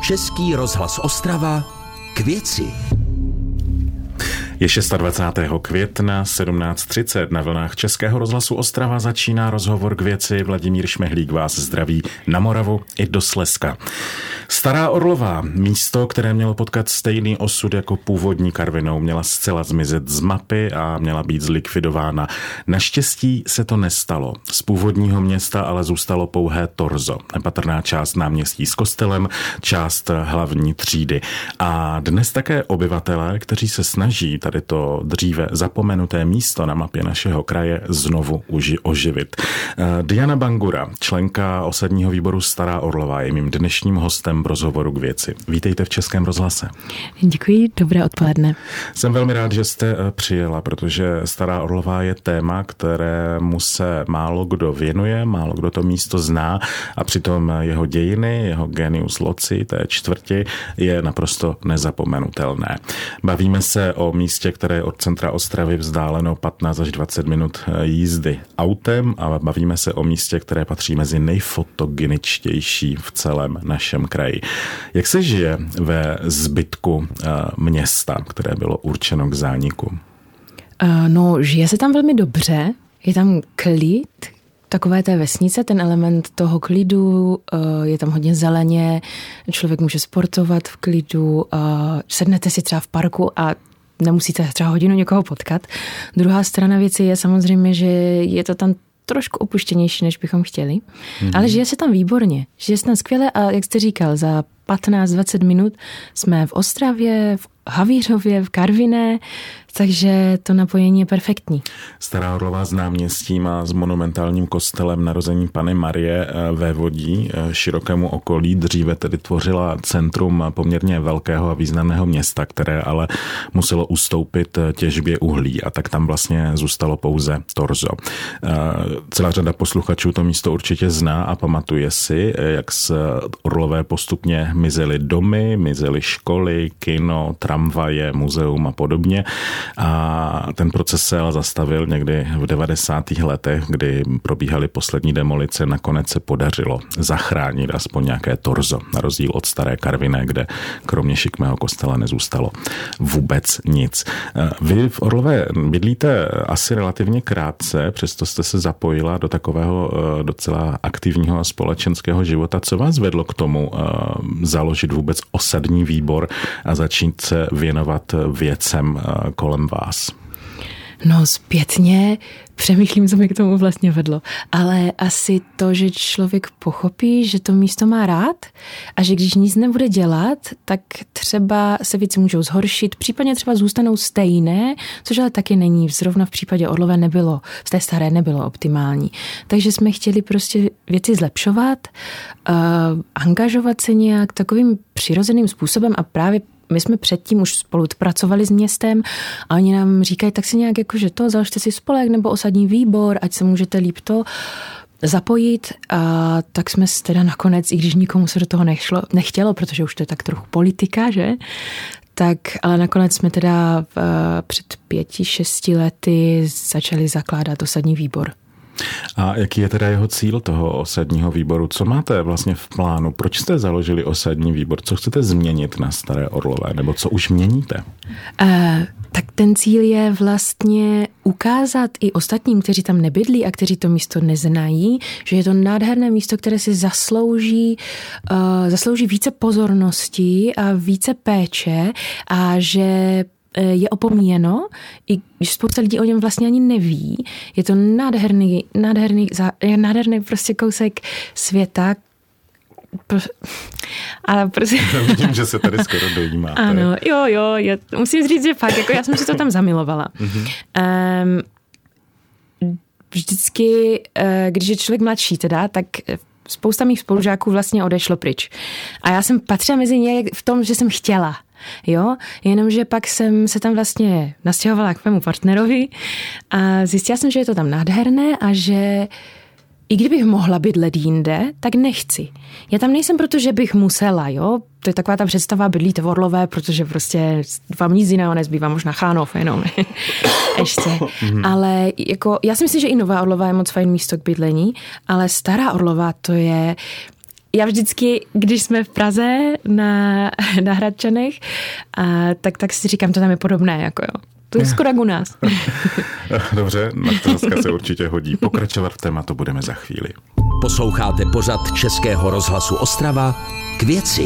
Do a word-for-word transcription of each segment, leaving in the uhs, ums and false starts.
Český rozhlas Ostrava k věci. Je dvacátého šestého května sedmnáct třicet. Na vlnách Českého rozhlasu Ostrava začíná rozhovor k věci. Vladimír Šmehlík vás zdraví na Moravu i do Slezska. Stará Orlová, místo, které mělo potkat stejný osud jako původní Karvinou, měla zcela zmizet z mapy a měla být zlikvidována. Naštěstí se to nestalo. Z původního města ale zůstalo pouhé torzo. Nepatrná část náměstí s kostelem, část hlavní třídy. A dnes také obyvatelé, kteří se snaží tady to dříve zapomenuté místo na mapě našeho kraje znovu uži- oživit. Diana Bangura, členka osadního výboru Stará Orlová, je mým dnešním hostem v rozhovoru k věci. Vítejte v Českém rozhlase. Děkuji, dobré odpoledne. Jsem velmi rád, že jste přijela, protože Stará Orlová je téma, kterému se málo kdo věnuje, málo kdo to místo zná a přitom jeho dějiny, jeho genius loci, té čtvrti, je naprosto nezapomenutelné. Bavíme se o místě, které je od centra Ostravy vzdáleno patnáct až dvacet minut jízdy autem a bavíme se o místě, které patří mezi nejfotogeničtější v celém našem kraji. Jak se žije ve zbytku města, které bylo určeno k zániku? No, žije se tam velmi dobře, je tam klid, takové té vesnice, ten element toho klidu, je tam hodně zeleně, člověk může sportovat v klidu, sednete si třeba v parku a nemusíte třeba hodinu někoho potkat. Druhá strana věci je samozřejmě, že je to tam trošku opuštěnější, než bychom chtěli. Mm-hmm. Ale žije se tam výborně. Žije se tam skvěle a jak jste říkal, za patnáct dvacet minut jsme v Ostravě, v Havířově, v Karviné, takže to napojení je perfektní. Stará Orlová s náměstím a s monumentálním kostelem Narození Panny Marie vévodí širokému okolí. Dříve tedy tvořila centrum poměrně velkého a významného města, které ale muselo ustoupit těžbě uhlí a tak tam vlastně zůstalo pouze torzo. Celá řada posluchačů to místo určitě zná a pamatuje si, jak z Orlové postupně mizely domy, mizely školy, kino, tramvaje, muzeum a podobně. A ten proces se ale zastavil někdy v devadesátých letech, kdy probíhaly poslední demolice. Nakonec se podařilo zachránit aspoň nějaké torzo, na rozdíl od staré Karviné, kde kromě šikmého kostela nezůstalo vůbec nic. Vy v Orlové bydlíte asi relativně krátce, přesto jste se zapojila do takového docela aktivního společenského života. Co vás vedlo k tomu založit vůbec osadní výbor a začít se věnovat věcem kolem vás? No zpětně přemýšlím, co mi k tomu vlastně vedlo. Ale asi to, že člověk pochopí, že to místo má rád a že když nic nebude dělat, tak třeba se věci můžou zhoršit, případně třeba zůstanou stejné, což ale taky není. Zrovna v případě Orlové nebylo, z té staré nebylo optimální. Takže jsme chtěli prostě věci zlepšovat, uh, angažovat se nějak takovým přirozeným způsobem a právě my jsme předtím už spolu pracovali s městem a oni nám říkají, tak si nějak jako, že to, založte si spolek nebo osadní výbor, ať se můžete líp to zapojit. A tak jsme teda nakonec, i když nikomu se do toho nechlo, nechtělo, protože už to je tak trochu politika, že? Tak, ale nakonec jsme teda v, před pěti, šesti lety začali zakládat osadní výbor. A jaký je teda jeho cíl toho osadního výboru? Co máte vlastně v plánu? Proč jste založili osadní výbor? Co chcete změnit na Staré Orlové? Nebo co už měníte? Uh, tak ten cíl je vlastně ukázat i ostatním, kteří tam nebydlí a kteří to místo neznají, že je to nádherné místo, které si zaslouží, uh, zaslouží více pozornosti a více péče a že je opomíjeno, i když spousta lidí o něm vlastně ani neví. Je to nádherný, nádherný, nádherný prostě kousek světa. Ale prostě... Vidím, že se tady skoro dojímáte. Ano, jo, jo, jo. Musím říct, že fakt, jako já jsem si to tam zamilovala. um, vždycky, když je člověk mladší teda, tak spousta mých spolužáků vlastně odešlo pryč. A já jsem patřila mezi ně v tom, že jsem chtěla. Jo, jenomže pak jsem se tam vlastně nastěhovala k mému partnerovi a zjistila jsem, že je to tam nádherné a že i kdybych mohla bydlet jinde, tak nechci. Já tam nejsem, protože bych musela, jo. To je taková ta představa, bydlíte v Orlové, protože prostě vám nic jiného nezbývá, možná Chánov jenom. Ještě. Ale jako, já si myslím, že i Nová Orlová je moc fajn místo k bydlení, ale Stará Orlová to je já vždycky, když jsme v Praze na, na Hradčanech, a, tak, tak si říkám, to tam je podobné, jako jo. To je skoro jak u nás. Dobře, na to dneska se určitě hodí. Pokračovat v tématu budeme za chvíli. Posloucháte pořad Českého rozhlasu Ostrava K věci.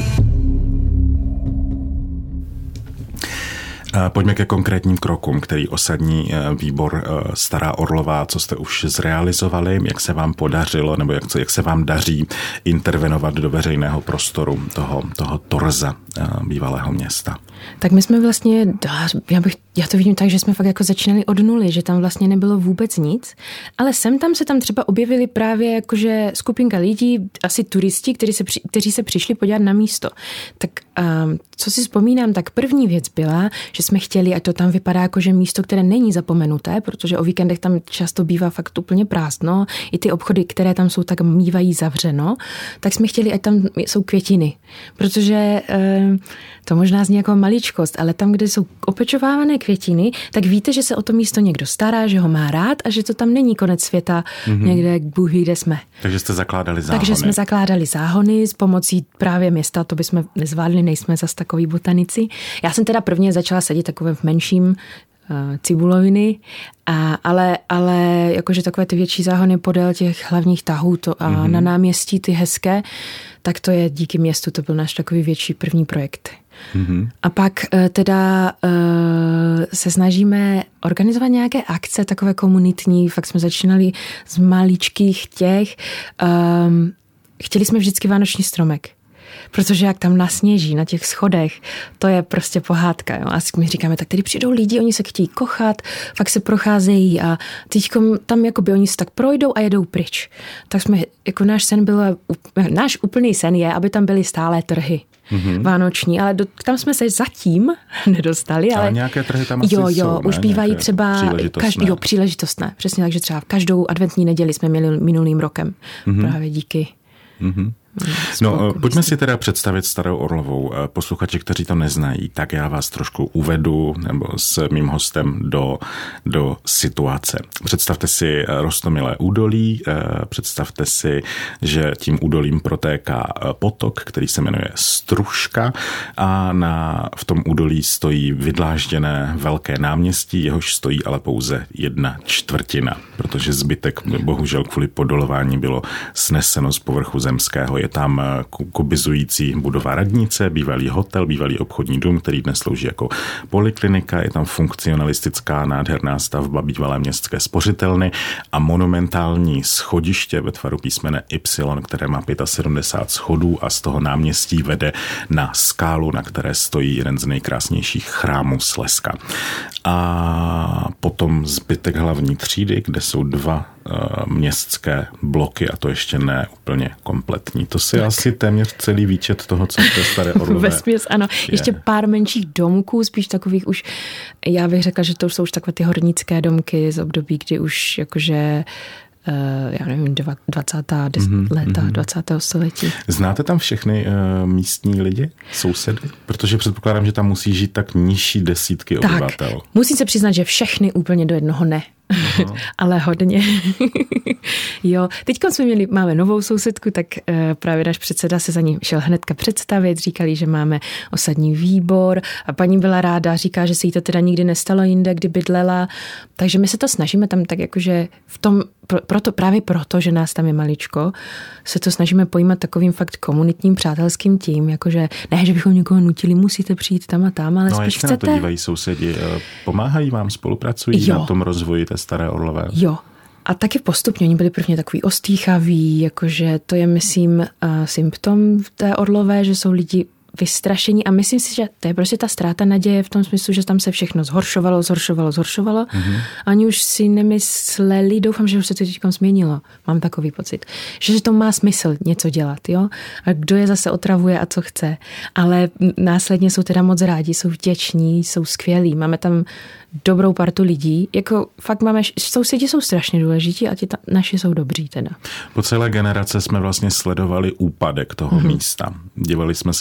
Pojďme ke konkrétním krokům, který osadní výbor Stará Orlová, co jste už zrealizovali, jak se vám podařilo, nebo jak, jak se vám daří intervenovat do veřejného prostoru toho, toho torza bývalého města. Tak my jsme vlastně, já, bych, já to vidím tak, že jsme fakt jako začínali od nuly, že tam vlastně nebylo vůbec nic, ale sem tam se tam třeba objevili právě jakože skupinka lidí, asi turisti, kteří se, při, kteří se přišli podívat na místo. Tak um, co si vzpomínám, tak první věc byla, že jsme chtěli, ať to tam vypadá jakože místo, které není zapomenuté, protože o víkendech tam často bývá fakt úplně prázdno, i ty obchody, které tam jsou, tak mývají zavřeno, tak jsme chtěli, ať tam jsou květiny, protože um, to možná zní jako maličkost, ale tam, kde jsou opečovávané květiny, tak víte, že se o to místo někdo stará, že ho má rád a že to tam není konec světa, mm-hmm. někde Bůh ví, kde jsme. Takže jste zakládali záhony. Takže jsme zakládali záhony s pomocí právě města, to bychom nezvládli, nejsme zas takový botanici. Já jsem teda prvně začala sedět takové v menším uh, cibuloviny, a, ale, ale jakože takové ty větší záhony podél těch hlavních tahů to, a mm-hmm. na náměstí ty hezké, tak to je díky městu, to byl náš takový větší první projekt. Mm-hmm. A pak teda uh, se snažíme organizovat nějaké akce, takové komunitní, fakt jsme začínali z maličkých těch. Um, chtěli jsme vždycky vánoční stromek. Protože jak tam nasněží na těch schodech, to je prostě pohádka. Jo? A my říkáme, tak tady přijdou lidi, oni se chtějí kochat, fakt se procházejí a teďkom tam jakoby oni se tak projdou a jedou pryč. Tak jsme, jako náš sen byl, náš úplný sen je, aby tam byly stálé trhy. Mm-hmm. Vánoční, ale do, tam jsme se zatím nedostali. Ale, ale nějaké trhy tam asi jo, jo, jsou, už ne? bývají nějaké třeba příležitostné. Každý, jo, příležitostné. Přesně tak, že třeba každou adventní neděli jsme měli minulým rokem. Mm-hmm. Právě díky. Mm-hmm. No, pojďme si teda představit Starou Orlovou. Posluchači, kteří to neznají, tak já vás trošku uvedu nebo s mým hostem do, do situace. Představte si roztomilé údolí, představte si, že tím údolím protéká potok, který se jmenuje Stružka a na, v tom údolí stojí vydlážděné velké náměstí, jehož stojí ale pouze jedna čtvrtina, protože zbytek bohužel kvůli podolování bylo sneseno z povrchu zemského. Je tam kubizující budova radnice, bývalý hotel, bývalý obchodní dům, který dnes slouží jako poliklinika, je tam funkcionalistická nádherná stavba bývalé městské spořitelny a monumentální schodiště ve tvaru písmene Y, které má sedmdesát pět schodů a z toho náměstí vede na skálu, na které stojí jeden z nejkrásnějších chrámů Slezska. A potom zbytek hlavní třídy, kde jsou dva městské bloky a to ještě ne úplně kompletní. To si tak. Asi téměř celý výčet toho, co v té Staré Orlové Vesměs, ano. Je. Ještě pár menších domků, spíš takových už, já bych řekla, že to už jsou už takové ty hornické domky z období, kdy už jakože já nevím, dvacátá mm-hmm, léta mm-hmm. dvacátého století. Znáte tam všechny uh, místní lidi, sousedy? Protože předpokládám, že tam musí žít tak nižší desítky tak, obyvatel. Musím se přiznat, že všechny úplně do jednoho ne. Uh-huh. Ale hodně. Jo, teďka jsme měli, máme novou sousedku, tak uh, právě náš předseda se za ní šel hnedka představit, říkali, že máme osadní výbor a paní byla ráda, říká, že se jí to teda nikdy nestalo jinde, kdy bydlela, takže my se to snažíme tam tak jakože v tom, proto, právě proto, že nás tam je maličko, se to snažíme pojímat takovým fakt komunitním, přátelským tím, jakože ne, že bychom někoho nutili, musíte přijít tam a tam, ale no, spíš chcete. No a jak se na to dívají sousedi? Pomáhají vám, spolupracují jo. na tom rozvoji té Staré Orlové? Jo. A taky postupně, oni byli prvně takový ostýchaví, jakože to je, myslím, uh, symptom té Orlové, že jsou lidi vystrašení a myslím si, že to je prostě ta ztráta naděje v tom smyslu, že tam se všechno zhoršovalo, zhoršovalo, zhoršovalo. Mm-hmm. Ani už si nemysleli, doufám, že už se to teď změnilo, mám takový pocit, že to má smysl něco dělat, jo? A kdo je zase otravuje a co chce. Ale následně jsou teda moc rádi, jsou vděční, jsou skvělí, máme tam dobrou partu lidí, jako fakt máme, sousedi jsou strašně důležití a ti ta, naši jsou dobří teda. Po celé generace jsme vlastně sledovali úpadek toho mm-hmm. místa. Dívali jsme se, jak postupně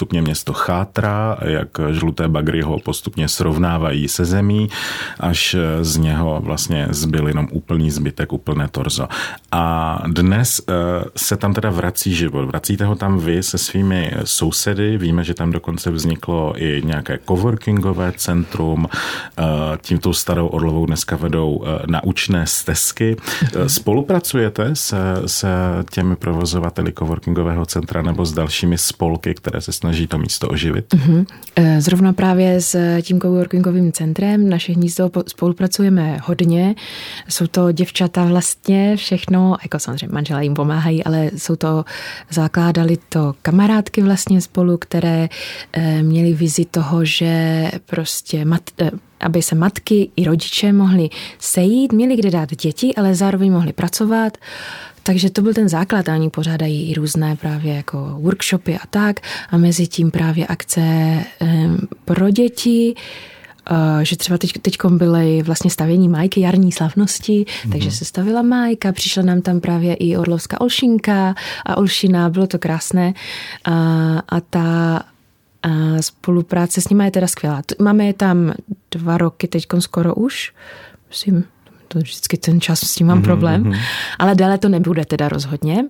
postupně město chátrá, jak žluté bagry ho postupně srovnávají se zemí, až z něho vlastně zbyl jenom úplný zbytek, úplné torzo. A dnes se tam teda vrací život. Vracíte ho tam vy se svými sousedy. Víme, že tam dokonce vzniklo i nějaké coworkingové centrum. Tímto starou Orlovou dneska vedou naučné stezky. Spolupracujete se, se těmi provozovateli coworkingového centra nebo s dalšími spolky, které se snaží to místo oživit? Uh-huh. Zrovna právě s tím coworkingovým centrem naše hnízdo spolupracujeme hodně. Jsou to děvčata vlastně všechno, jako samozřejmě manželé jim pomáhají, ale jsou to, zakládali to kamarádky vlastně spolu, které měly vizi toho, že prostě mat, aby se matky i rodiče mohli sejít, měli kde dát děti, ale zároveň mohli pracovat. Takže to byl ten základ, oni pořádají i různé právě jako workshopy a tak a mezi tím právě akce pro děti, že třeba teď, teďkom byly vlastně stavění Majky, jarní slavnosti, mm-hmm. takže se stavila Majka, přišla nám tam právě i orlovská olšinka a olšina, bylo to krásné a, a ta a spolupráce s nimi je teda skvělá. Máme je tam dva roky teďkom skoro už, myslím, to vždycky ten čas s tím mám mm-hmm. problém, ale déle to nebude teda rozhodně.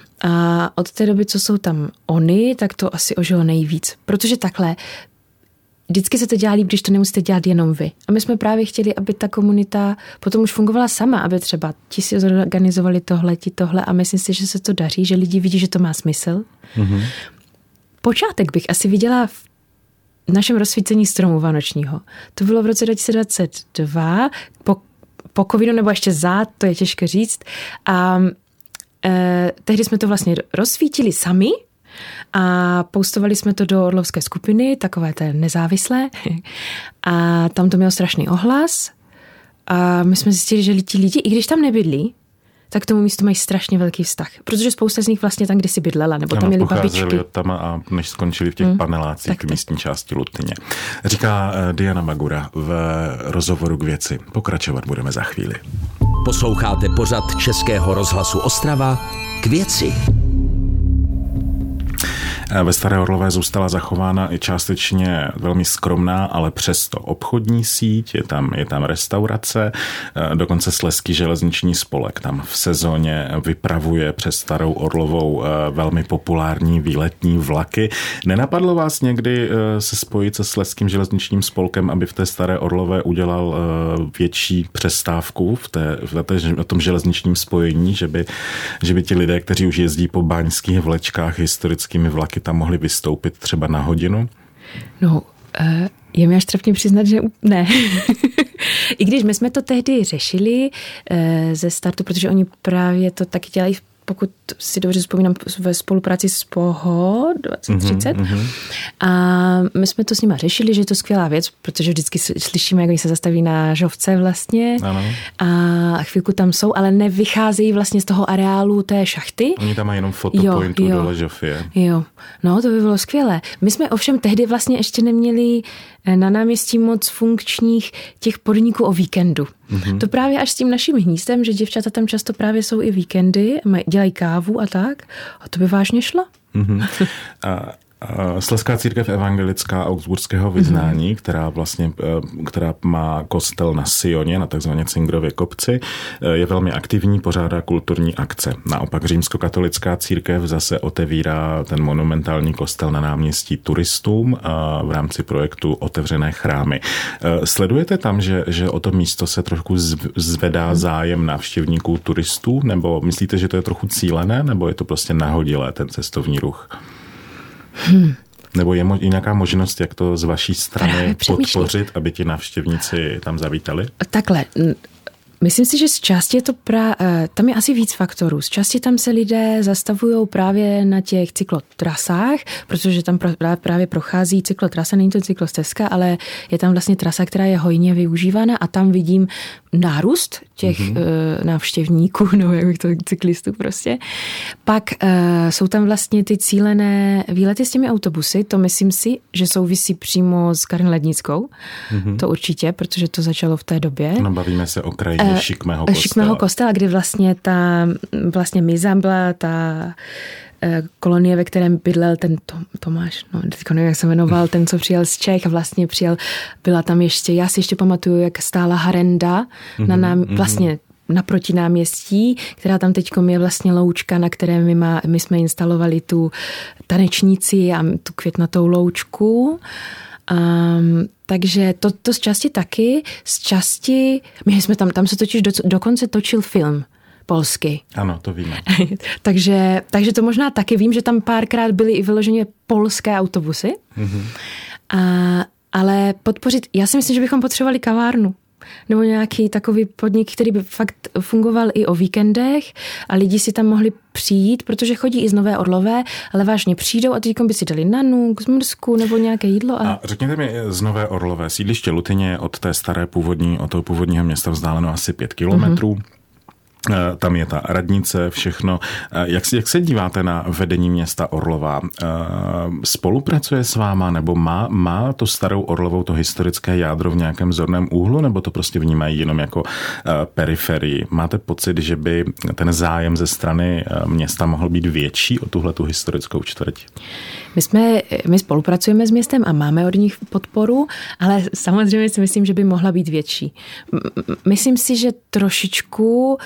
A od té doby, co jsou tam oni, tak to asi ožilo nejvíc, protože takhle vždycky se to dělá líp, když to nemusíte dělat jenom vy. A my jsme právě chtěli, aby ta komunita potom už fungovala sama, aby třeba ti si zorganizovali tohle, ti tohle a myslím si, že se to daří, že lidi vidí, že to má smysl. Mm-hmm. Počátek bych asi viděla v našem rozsvícení stromu vánočního. To bylo v roce dva tisíce dvacet dva, po, po covidu nebo ještě za, to je těžké říct. A e, tehdy jsme to vlastně rozsvítili sami, a postovali jsme to do orlovské skupiny, takové té nezávislé. A tam to mělo strašný ohlas. A my jsme zjistili, že ti lidi, i když tam nebydlí, tak k tomu místu mají strašně velký vztah. Protože spousta z nich vlastně tam kdysi bydlela, nebo tam ano, měli babičky. Od tam a než skončili v těch hmm. panelácích v místní části Lutně. Říká Diana Magura v rozhovoru k věci. Pokračovat budeme za chvíli. Posloucháte pořad Českého rozhlasu Ostrava K věci. Ve Staré Orlové zůstala zachována i částečně velmi skromná, ale přesto obchodní síť, je tam, je tam restaurace, dokonce Slezský železniční spolek tam v sezóně vypravuje přes Starou Orlovou velmi populární výletní vlaky. Nenapadlo vás někdy se spojit se Slezským železničním spolkem, aby v té Staré Orlové udělal větší přestávku v, té, v, té, v tom železničním spojení, že by, že by ti lidé, kteří už jezdí po báňských vlečkách historickými vlaky, tam mohli vystoupit třeba na hodinu? No, je mi až trapně přiznat, že ne. I když my jsme to tehdy řešili ze startu, protože oni právě to taky dělají, pokud si dobře vzpomínám, ve spolupráci s Poho dvacet třicet. Mm-hmm. A my jsme to s nima řešili, že je to skvělá věc, protože vždycky slyšíme, jak oni se zastaví na Žovce vlastně. Ano. A chvilku tam jsou, ale nevycházejí vlastně z toho areálu té šachty. Oni tam mají jenom fotopointu dole Žofie. Jo, no to by bylo skvělé. My jsme ovšem tehdy vlastně ještě neměli na náměstí moc funkčních těch podniků o víkendu. Mm-hmm. To právě až s tím naším hnízdem, že děvčata tam často právě jsou i víkendy, dělají kávu a tak. A to by vážně šlo. Mm-hmm. a... Slezská církev evangelická augsburského vyznání, mm-hmm. která vlastně, která má kostel na Sioně, na takzvaně Cingrově kopci, je velmi aktivní, pořádá kulturní akce. Naopak římskokatolická církev zase otevírá ten monumentální kostel na náměstí turistům v rámci projektu Otevřené chrámy. Sledujete tam, že, že o to místo se trošku zvedá zájem návštěvníků turistů, nebo myslíte, že to je trochu cílené, nebo je to prostě nahodilé ten cestovní ruch? Hmm. Nebo je mo- nějaká možnost, jak to z vaší strany podpořit, aby ti návštěvníci tam zavítali? Takhle. Myslím si, že z části je to pra... tam je asi víc faktorů. Z části tam se lidé zastavují právě na těch cyklotrasách, protože tam právě prochází cyklotrasa, není to cyklostezka, ale je tam vlastně trasa, která je hojně využívána a tam vidím nárůst těch mm-hmm. návštěvníků, nebo jak bych to cyklistů prostě. Pak uh, jsou tam vlastně ty cílené výlety s těmi autobusy, to myslím si, že souvisí přímo s Karin Lednickou. Mm-hmm. To určitě, protože to začalo v té době. No, bavíme se o krajině uh, šikmého kostela. Šikmého kostela, kdy vlastně ta vlastně Miza byla ta kolonie, ve kterém bydlel ten Tom, Tomáš, no teďko nevím, jak se jmenoval, ten, co přijel z Čech a vlastně přijel, byla tam ještě, já si ještě pamatuju, jak stála harenda mm-hmm, na nám, vlastně naproti náměstí, která tam teďkom je vlastně loučka, na které my, má, my jsme instalovali tu tanečnici a tu květnatou loučku. Um, takže to, to z části taky, z části, my jsme tam, tam se totiž do, dokonce točil film polsky. Ano, to víme. takže, takže to možná taky vím, že tam párkrát byly i vyloženě polské autobusy, mm-hmm. a, ale podpořit, já si myslím, že bychom potřebovali kavárnu. Nebo nějaký takový podnik, který by fakt fungoval i o víkendech a lidi si tam mohli přijít, protože chodí i z Nové Orlové, ale vážně přijdou a teď by si dali nanuk, zmrzku nebo nějaké jídlo. A... a řekněte mi, z Nové Orlové sídliště Lutyně od té staré původní, od toho původního města vzdáleno asi pět kilometrů. Mm-hmm. Tam je ta radnice, všechno. Jak, jak se díváte na vedení města Orlová? Spolupracuje s váma, nebo má, má to starou Orlovou, to historické jádro v nějakém zorném úhlu, nebo to prostě vnímají jenom jako periferii? Máte pocit, že by ten zájem ze strany města mohl být větší o tuhletu historickou čtvrť? My, jsme, my spolupracujeme s městem a máme od nich podporu, ale samozřejmě si myslím, že by mohla být větší. Myslím si, že trošičku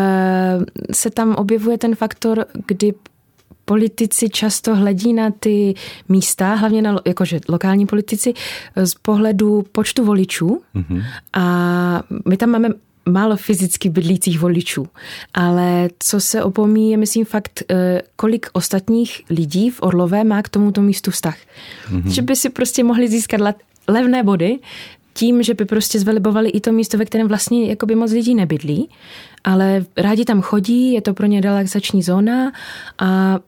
se tam objevuje ten faktor, kdy politici často hledí na ty místa, hlavně na jakože lokální politici, z pohledu počtu voličů. Mm-hmm. A my tam máme málo fyzicky bydlících voličů, ale co se opomíjí, je myslím fakt, kolik ostatních lidí v Orlové má k tomuto místu vztah. Mm-hmm. Že by si prostě mohli získat levné body tím, že by prostě zvelibovali i to místo, ve kterém vlastně jakoby moc lidí nebydlí, ale rádi tam chodí, je to pro ně relaxační zóna a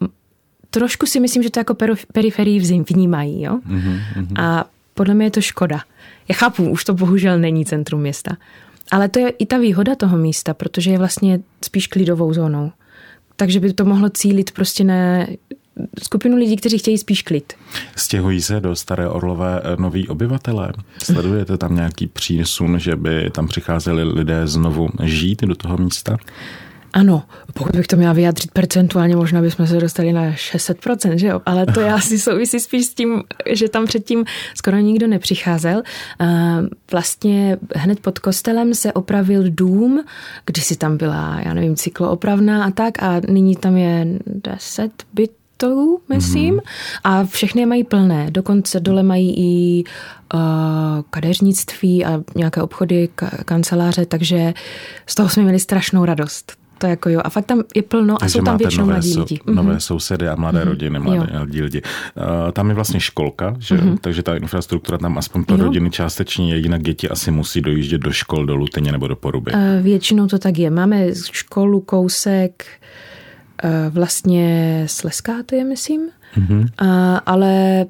trošku si myslím, že to jako periferii vnímají. Jo? Mm-hmm. A podle mě je to škoda. Já chápu, už to bohužel není centrum města. Ale to je i ta výhoda toho místa, protože je vlastně spíš klidovou zónou. Takže by to mohlo cílit prostě na skupinu lidí, kteří chtějí spíš klid. Stěhují se do Staré Orlové noví obyvatelé? Sledujete tam nějaký přísun, že by tam přicházeli lidé znovu žít do toho místa? Ano, pokud bych to měla vyjádřit percentuálně, možná bychom se dostali na šest set procent, že jo? Ale to já si souvisí spíš s tím, že tam předtím skoro nikdo nepřicházel. Vlastně hned pod kostelem se opravil dům, kdysi tam byla, já nevím, cykloopravna a tak a nyní tam je deset bytů, myslím, mm-hmm. a všechny je mají plné. Dokonce dole mají i uh, kadeřnictví a nějaké obchody, ka- kanceláře, takže z toho jsme měli strašnou radost. To jako jo. A fakt tam je plno a takže jsou tam většinou nové, mladí lidi. Nové mm-hmm. sousedy a mladé mm-hmm. rodiny, mladí lidi. Uh, tam je vlastně školka, že? Mm-hmm. Takže ta infrastruktura tam aspoň pro jo. rodiny částečně je, jinak děti asi musí dojíždět do škol, do Lutyně nebo do Poruby. Uh, většinou to tak je. Máme školu, kousek, uh, vlastně Slezská to je, myslím. Mm-hmm. Uh, ale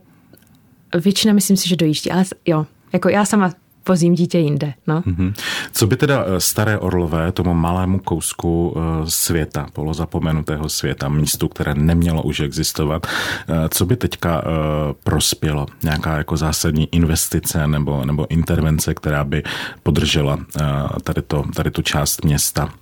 většina myslím si, že dojíždí. Ale jo, jako já sama vozím dítě jinde. No. Mm-hmm. Co by teda Staré Orlové, tomu malému kousku světa, polozapomenutého světa, místu, které nemělo už existovat, co by teďka prospělo? Nějaká jako zásadní investice nebo, nebo intervence, která by podržela tady, to, tady tu část města?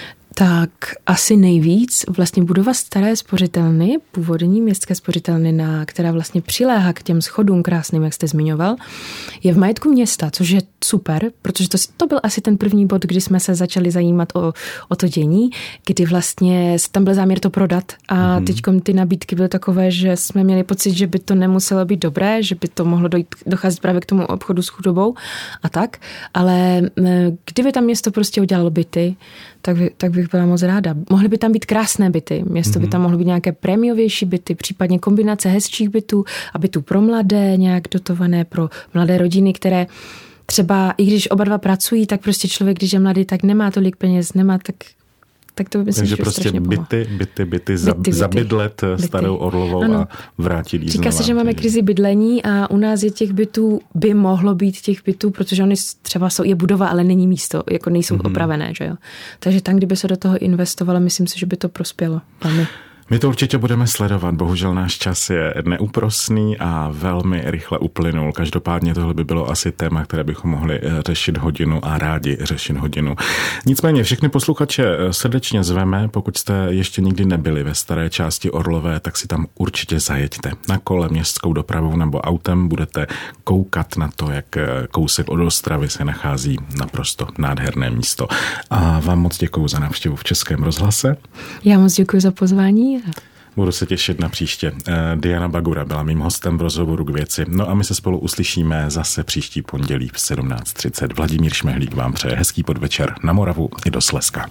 Tak asi nejvíc vlastně budova staré spořitelny, původní městské spořitelny, na, která vlastně přiléhá k těm schodům krásným, jak jste zmiňoval, je v majetku města, což je super, protože to, to byl asi ten první bod, kdy jsme se začali zajímat o, o to dění, kdy vlastně tam byl záměr to prodat a mm-hmm. teďkom ty nabídky byly takové, že jsme měli pocit, že by to nemuselo být dobré, že by to mohlo dojít, docházet právě k tomu obchodu s chudobou a tak, ale kdyby tam město prostě udělalo byty, tak, by, tak bych byla moc ráda. Mohly by tam být krásné byty. Město mm-hmm. by tam mohlo být nějaké prémiovější byty, případně kombinace hezčích bytů a bytů pro mladé, nějak dotované pro mladé rodiny, které třeba, i když oba dva pracují, tak prostě člověk, když je mladý, tak nemá tolik peněz, nemá tak... Tak to by myslím, Takže prostě byty, byty, byty, za, byty, zabydlet byty. Starou Orlovou ano. A vrátit jí Říká se, že máme krizi bydlení a u nás je těch bytů, by mohlo být těch bytů, protože oni třeba jsou, je budova, ale není místo, jako nejsou mm-hmm. opravené, že jo. Takže tam, kdyby se do toho investovalo, myslím si, že by to prospělo. Velmi. My to určitě budeme sledovat, bohužel náš čas je neúprosný a velmi rychle uplynul. Každopádně tohle by bylo asi téma, které bychom mohli řešit hodinu a rádi řešit hodinu. Nicméně všechny posluchače srdečně zveme, pokud jste ještě nikdy nebyli ve staré části Orlové, tak si tam určitě zajeďte. Na kole, městskou dopravou nebo autem budete koukat na to, jak kousek od Ostravy se nachází naprosto nádherné místo. A vám moc děkuju za návštěvu v Českém rozhlase. Já moc děkuji za pozvání. Budu se těšit na příště. Diana Bagura byla mým hostem v rozhovoru K věci. No a my se spolu uslyšíme zase příští pondělí v sedmnáct třicet. Vladimír Šmehlík vám přeje hezký podvečer na Moravu i do Slezska.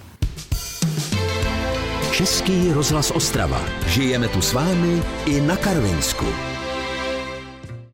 Český rozhlas Ostrava. Žijeme tu s vámi i na Karvinsku.